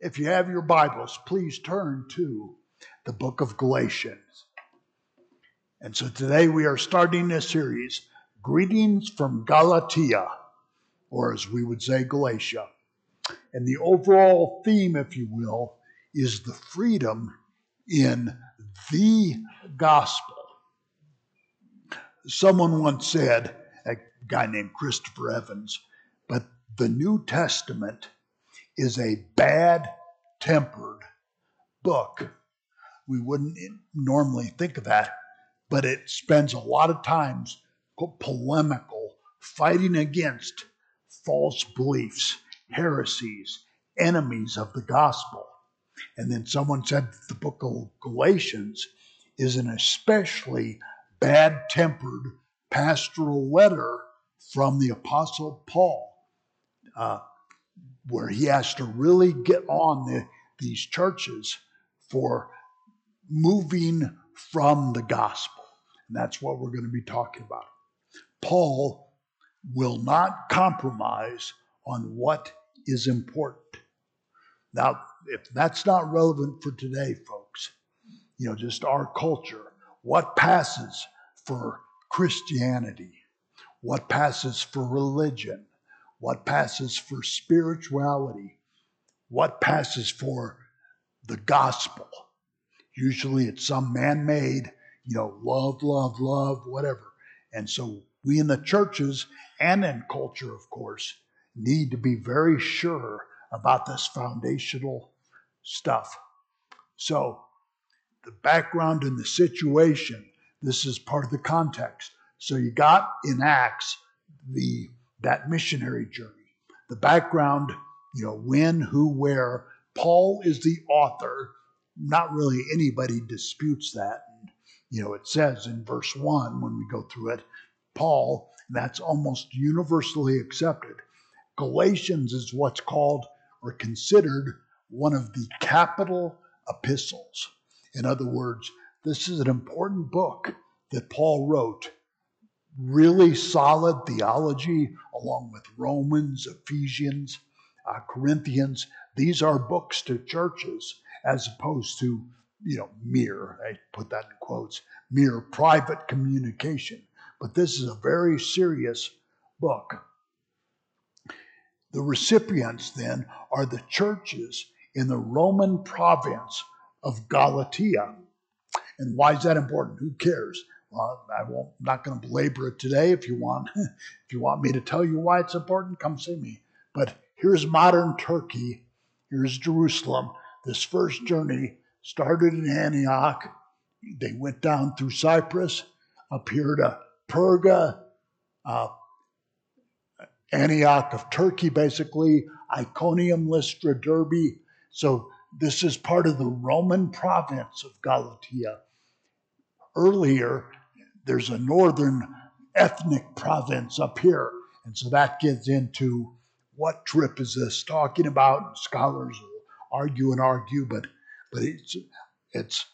If you have your Bibles, please turn to the book of Galatians. And so today we are starting this series, Greetings from Galatia, or as we would say, Galatia. And the overall theme, if you will, is the freedom in the gospel. Someone once said, a guy named Christopher Evans, but the New Testament is a bad-tempered book. We wouldn't normally think of that, but it spends a lot of times polemical, fighting against false beliefs, heresies, enemies of the gospel. And then someone said the book of Galatians is an especially bad-tempered pastoral letter from the Apostle Paul, where he has to really get on these churches for moving from the gospel. And that's what we're going to be talking about. Paul will not compromise on what is important. Now, if that's not relevant for today, folks, just our culture, what passes for Christianity, what passes for religion, what passes for spirituality, what passes for the gospel. Usually it's some man-made, love, whatever. And so we in the churches and in culture, of course, need to be very sure about this foundational stuff. So the background and the situation, this is part of the context. So you got in Acts that missionary journey. The background, when, who, where. Paul is the author. Not really anybody disputes that. It says in verse 1 when we go through it, Paul, that's almost universally accepted. Galatians is what's called or considered one of the capital epistles. In other words, this is an important book that Paul wrote. Really solid theology along with Romans, Ephesians, Corinthians. These are books to churches as opposed to, mere, I put that in quotes, mere private communication. But this is a very serious book. The recipients then are the churches in the Roman province of Galatia. And why is that important? Who cares? Well, I'm not going to belabor it today. If you want me to tell you why it's important, come see me. But here's modern Turkey. Here's Jerusalem. This first journey started in Antioch. They went down through Cyprus, up here to Perga, Antioch of Turkey, basically, Iconium, Lystra, Derbe. So this is part of the Roman province of Galatia. Earlier, there's a northern ethnic province up here. And so that gets into what trip is this talking about? Scholars will argue, but it's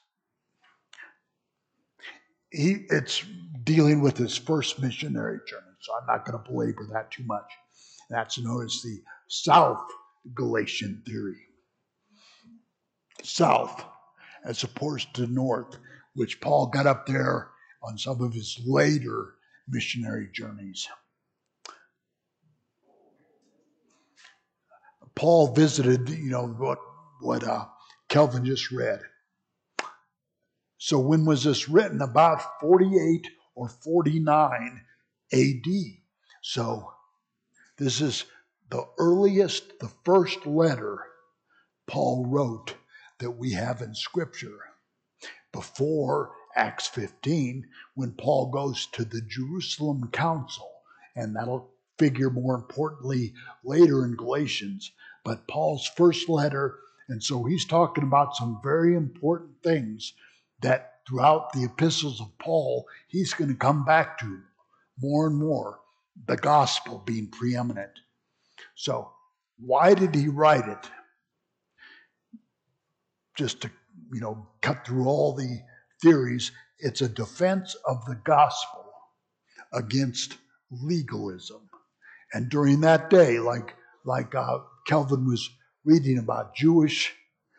dealing with his first missionary journey. So I'm not going to belabor that too much. That's known as the South Galatian theory. South, as opposed to North, which Paul got up there on some of his later missionary journeys. Paul visited, what Kelvin just read. So when was this written? About 48 or 49 AD. So this is the earliest, the first letter Paul wrote that we have in Scripture. Before Acts 15, when Paul goes to the Jerusalem Council, and that'll figure more importantly later in Galatians, but Paul's first letter, and so he's talking about some very important things that throughout the epistles of Paul, he's going to come back to more and more, the gospel being preeminent. So why did he write it? Just to, cut through all the theories, it's a defense of the gospel against legalism. And during that day, like Kelvin was reading about Jewish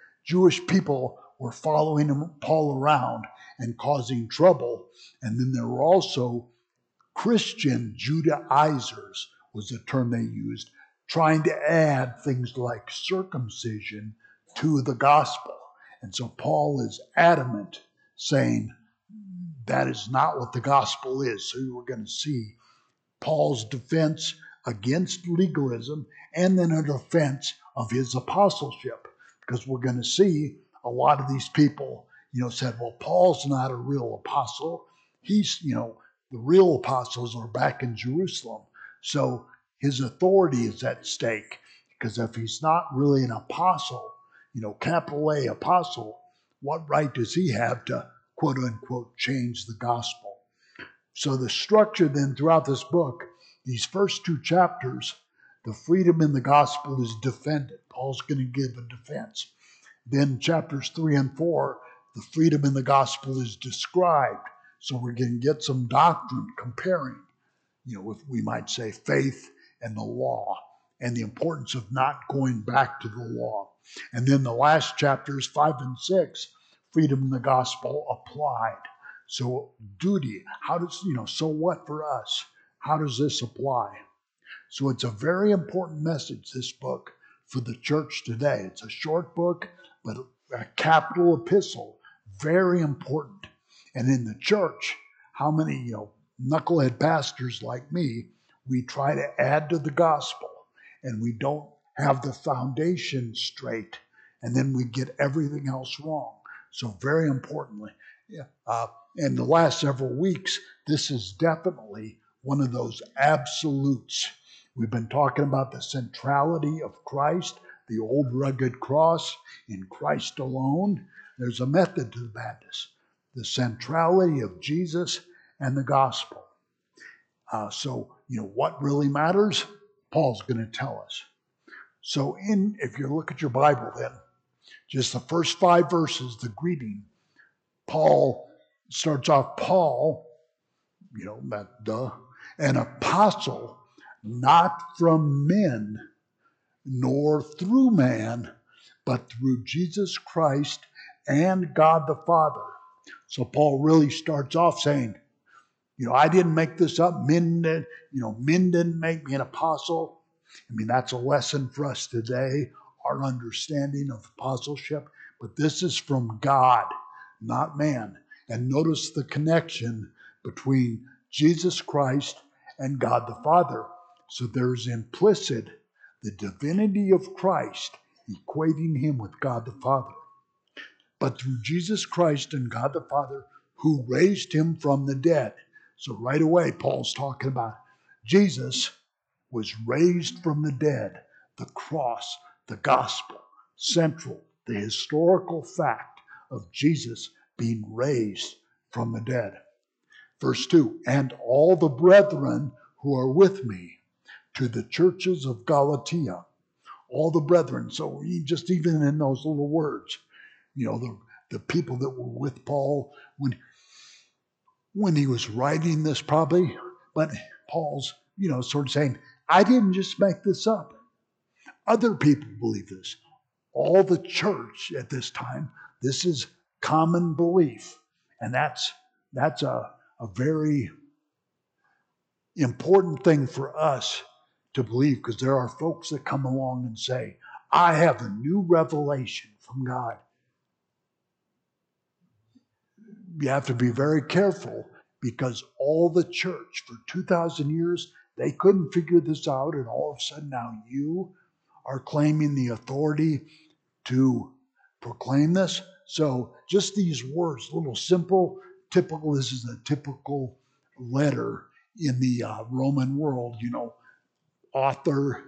people were following Paul around and causing trouble. And then there were also Christian Judaizers, was the term they used, trying to add things like circumcision to the gospel. And so Paul is adamant, saying that is not what the gospel is. So we're going to see Paul's defense against legalism and then a defense of his apostleship, because we're going to see a lot of these people, said, well, Paul's not a real apostle. He's, the real apostles are back in Jerusalem. So his authority is at stake, because if he's not really an apostle, capital A apostle, what right does he have to quote unquote change the gospel? So the structure then throughout this book, these first 2 chapters, the freedom in the gospel is defended. Paul's going to give a defense. Then chapters 3 and 4, the freedom in the gospel is described. So we're going to get some doctrine comparing, if we might say faith and the law, and the importance of not going back to the law. And then the last chapters, 5 and 6, freedom in the gospel applied. So duty, how does, so what for us? How does this apply? So it's a very important message, this book, for the church today. It's a short book, but a capital epistle, very important. And in the church, how many, knucklehead pastors like me, we try to add to the gospel and we don't have the foundation straight, and then we get everything else wrong. So very importantly, in the last several weeks, this is definitely one of those absolutes. We've been talking about the centrality of Christ, the old rugged cross, in Christ alone. There's a method to the madness, the centrality of Jesus and the gospel. So what really matters? Paul's going to tell us. So if you look at your Bible then, just the first 5 verses, the greeting, Paul starts off, Paul, an apostle, not from men, nor through man, but through Jesus Christ and God the Father. So Paul really starts off saying, I didn't make this up. Men didn't make me an apostle. That's a lesson for us today, our understanding of apostleship. But this is from God, not man. And notice the connection between Jesus Christ and God the Father. So there's implicit the divinity of Christ, equating him with God the Father. But through Jesus Christ and God the Father, who raised him from the dead. So right away, Paul's talking about Jesus was raised from the dead, the cross, the gospel, central, the historical fact of Jesus being raised from the dead. Verse 2, and all the brethren who are with me to the churches of Galatia. All the brethren. So just even in those little words, the people that were with Paul when he was writing this probably, but Paul's, sort of saying, I didn't just make this up. Other people believe this. All the church at this time, this is common belief. And that's a very important thing for us to believe, because there are folks that come along and say, I have a new revelation from God. You have to be very careful, because all the church for 2,000 years, they couldn't figure this out, and all of a sudden now you are claiming the authority to proclaim this. So just these words, little simple, typical, this is a typical letter in the Roman world, author,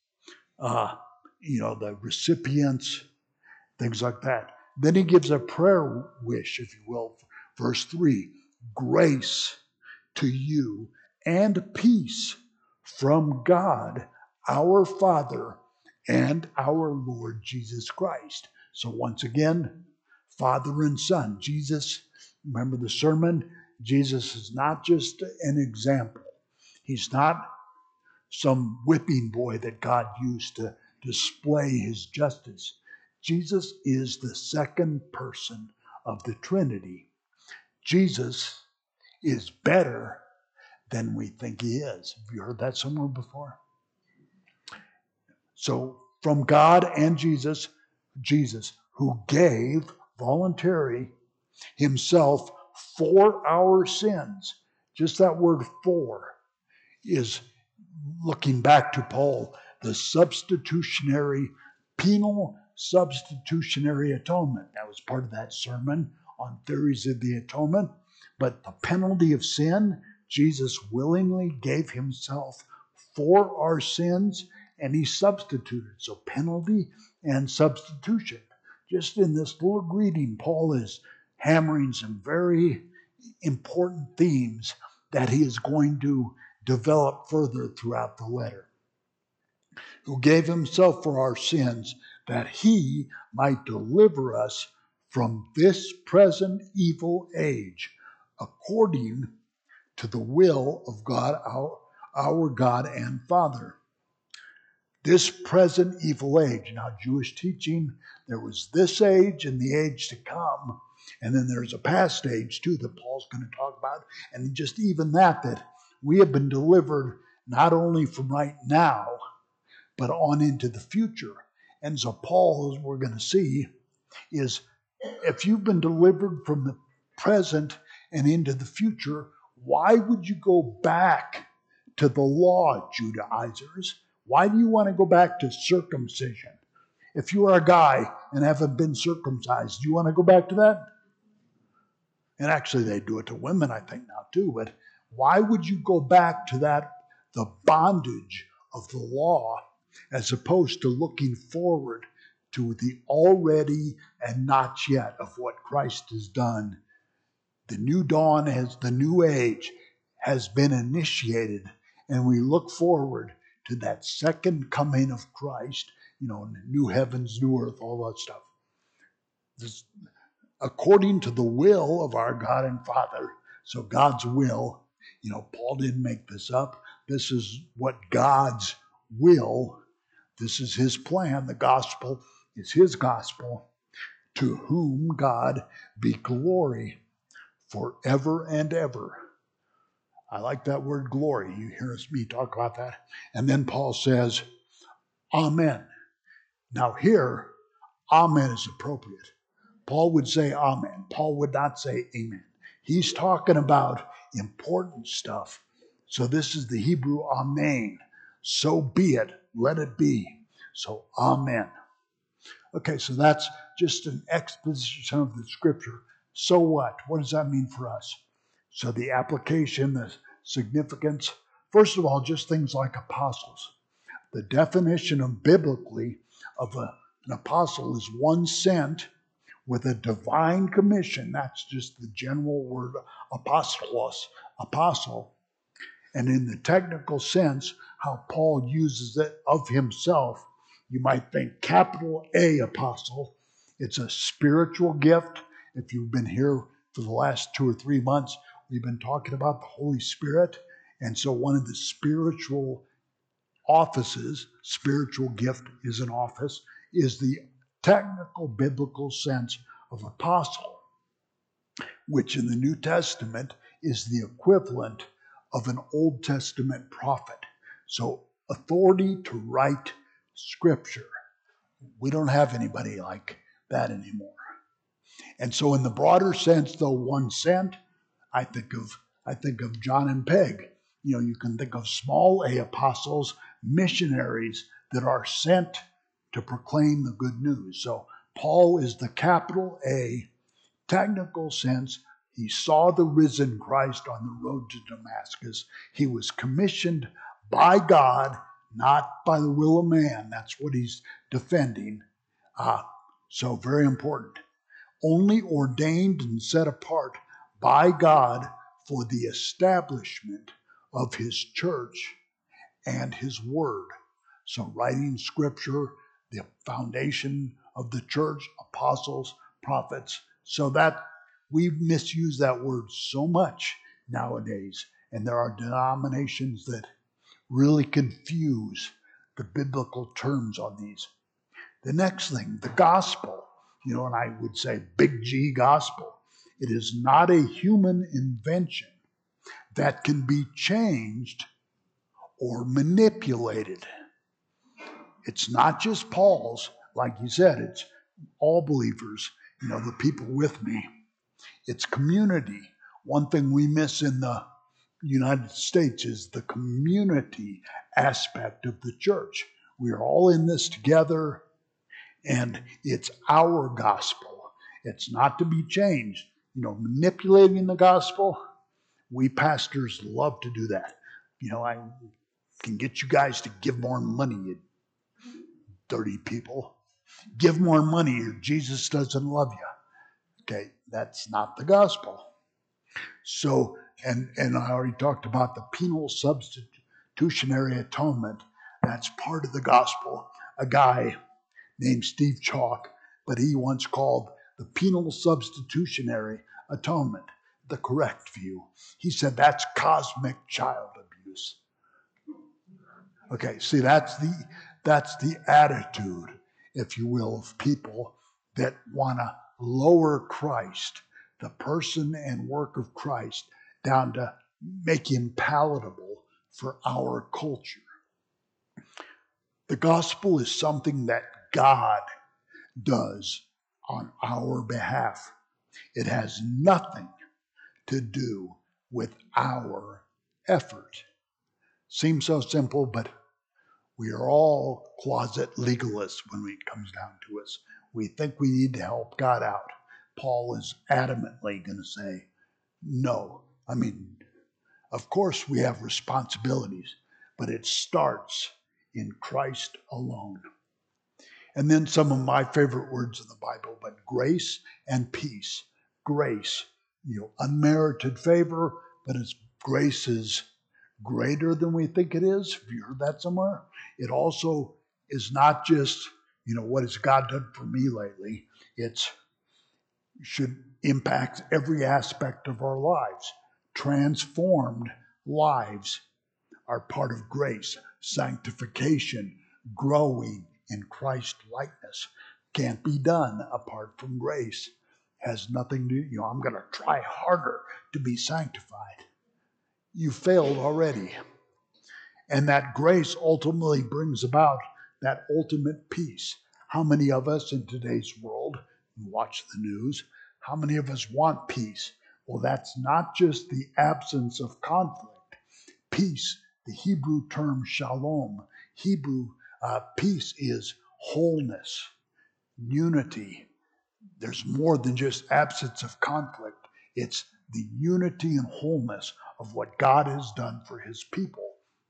the recipients, things like that. Then he gives a prayer wish, if you will. Verse 3, grace to you and peace from God, our Father, and our Lord Jesus Christ. So once again, Father and Son. Jesus, remember the sermon? Jesus is not just an example. He's not some whipping boy that God used to display his justice. Jesus is the second person of the Trinity. Jesus is better than we think he is. Have you heard that somewhere before? So from God and Jesus who gave voluntary himself for our sins. Just that word for is looking back to Paul, the penal substitutionary atonement. That was part of that sermon on theories of the atonement. But the penalty of sin, Jesus willingly gave himself for our sins, and he substituted. So penalty and substitution. Just in this little greeting, Paul is hammering some very important themes that he is going to develop further throughout the letter. Who gave himself for our sins, that he might deliver us from this present evil age, according to the will of God, our God and Father. This present evil age. Now, Jewish teaching, there was this age and the age to come, and then there's a past age too that Paul's going to talk about, and just even that we have been delivered not only from right now, but on into the future. And so Paul, as we're going to see, is if you've been delivered from the present and into the future, why would you go back to the law, Judaizers? Why do you want to go back to circumcision? If you are a guy and haven't been circumcised, do you want to go back to that? And actually they do it to women, I think, now too. But why would you go back to that, the bondage of the law, as opposed to looking forward to the already and not yet of what Christ has done? The new dawn, the new age has been initiated, and we look forward to that second coming of Christ, new heavens, new earth, all that stuff. This, according to the will of our God and Father. So God's will, Paul didn't make this up. This is what God's will, this is his plan. The gospel is his gospel, to whom God be glory forever and ever. I like that word glory. You hear me talk about that. And then Paul says, Amen. Now here, Amen is appropriate. Paul would say Amen. Paul would not say Amen. He's talking about important stuff. So this is the Hebrew Amen. So be it. Let it be. So Amen. Okay, so that's just an exposition of the scripture. So what? What does that mean for us? So the application, the significance, first of all, just things like apostles. The definition of biblically of an apostle is one sent with a divine commission. That's just the general word apostolos, apostle. And in the technical sense, how Paul uses it of himself, you might think capital A apostle. It's a spiritual gift. If you've been here for the last 2 or 3 months, we've been talking about the Holy Spirit. And so one of the spiritual offices, spiritual gift is an office, is the technical biblical sense of apostle, which in the New Testament is the equivalent of an Old Testament prophet. So authority to write scripture. We don't have anybody like that anymore. And so in the broader sense, though, one sent, I think of John and Peg. You can think of small A apostles, missionaries that are sent to proclaim the good news. So Paul is the capital A, technical sense. He saw the risen Christ on the road to Damascus. He was commissioned by God, not by the will of man. That's what he's defending. So very important. Only ordained and set apart by God for the establishment of his church and his word. So writing scripture, the foundation of the church, apostles, prophets, so that we misuse that word so much nowadays. And there are denominations that really confuse the biblical terms on these. The next thing, the gospel, and I would say big G gospel. It is not a human invention that can be changed or manipulated. It's not just Paul's, like you said, it's all believers, the people with me. It's community. One thing we miss in the United States is the community aspect of the church. We are all in this together, and it's our gospel. It's not to be changed. Manipulating the gospel, we pastors love to do that. I can get you guys to give more money, you dirty people. Give more money or Jesus doesn't love you. Okay, that's not the gospel. So, and I already talked about the penal substitutionary atonement. That's part of the gospel. A guy named Steve Chalk, but he once called the penal substitutionary atonement the correct view. He said that's cosmic child abuse. Okay, see, that's the attitude, if you will, of people that want to lower Christ, the person and work of Christ, down to make him palatable for our culture. The gospel is something that God does on our behalf. It has nothing to do with our effort. Seems so simple, but we are all closet legalists when it comes down to us. We think we need to help God out. Paul is adamantly going to say, no. Of course we have responsibilities, but it starts in Christ alone. And then some of my favorite words in the Bible, but grace and peace. Grace, unmerited favor, but grace is greater than we think it is. Have you heard that somewhere? It also is not just, what has God done for me lately? It should impact every aspect of our lives. Transformed lives are part of grace. Sanctification, growing in Christ likeness can't be done apart from grace. Has nothing to do, I'm going to try harder to be sanctified. You failed already. And that grace ultimately brings about that ultimate peace. How many of us in today's world, watch the news, how many of us want peace? Well, that's not just the absence of conflict. Peace, the Hebrew term shalom, Hebrew peace is wholeness, unity. There's more than just absence of conflict. It's the unity and wholeness of what God has done for his people,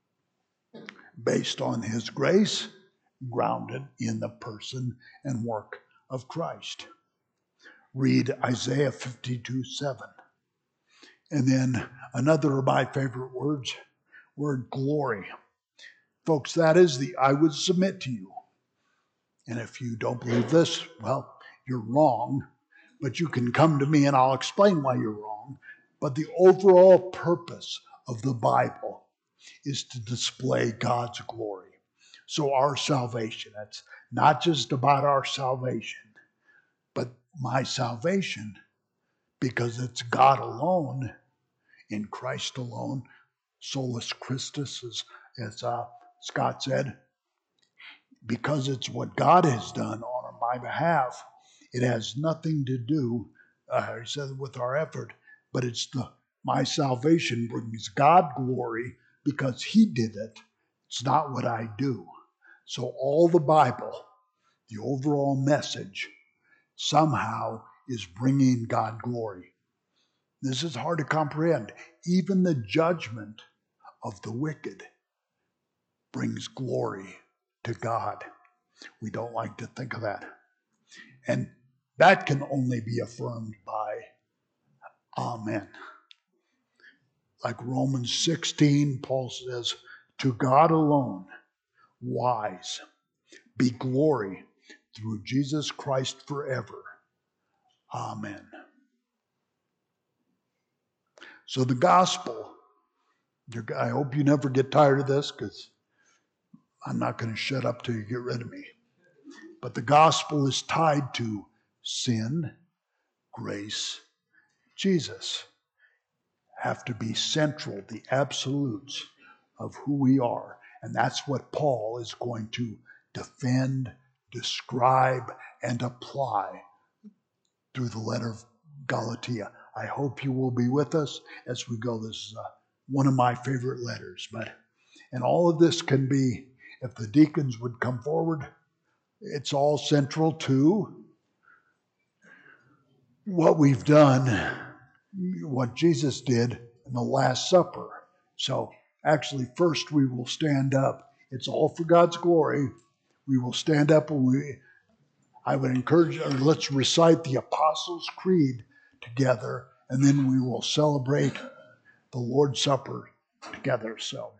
based on his grace, grounded in the person and work of Christ. Read Isaiah 52:7. And then another of my favorite words, word glory. Folks, that is I would submit to you. And if you don't believe this, well, you're wrong. But you can come to me and I'll explain why you're wrong. But the overall purpose of the Bible is to display God's glory. So our salvation, that's not just about our salvation, but my salvation, because it's God alone, in Christ alone, solus Christus, as Scott said, because it's what God has done on my behalf. It has nothing to do, he said, with our effort, but it's my salvation brings God glory because he did it. It's not what I do. So all the Bible, the overall message, somehow is bringing God glory. This is hard to comprehend. Even the judgment of the wicked brings glory to God. We don't like to think of that. And that can only be affirmed by Amen. Like Romans 16, Paul says, to God alone, wise, be glory through Jesus Christ forever. Amen. So the gospel, I hope you never get tired of this, because I'm not going to shut up till you get rid of me. But the gospel is tied to sin, grace, Jesus. Have to be central, the absolutes of who we are. And that's what Paul is going to defend, describe, and apply through the letter of Galatia. I hope you will be with us as we go. This is one of my favorite letters. And all of this can be, if the deacons would come forward, it's all central to what we've done, what Jesus did in the Last Supper. So actually, first we will stand up. It's all for God's glory. We will stand up and I would encourage you, let's recite the Apostles' Creed together, and then we will celebrate the Lord's Supper together. So.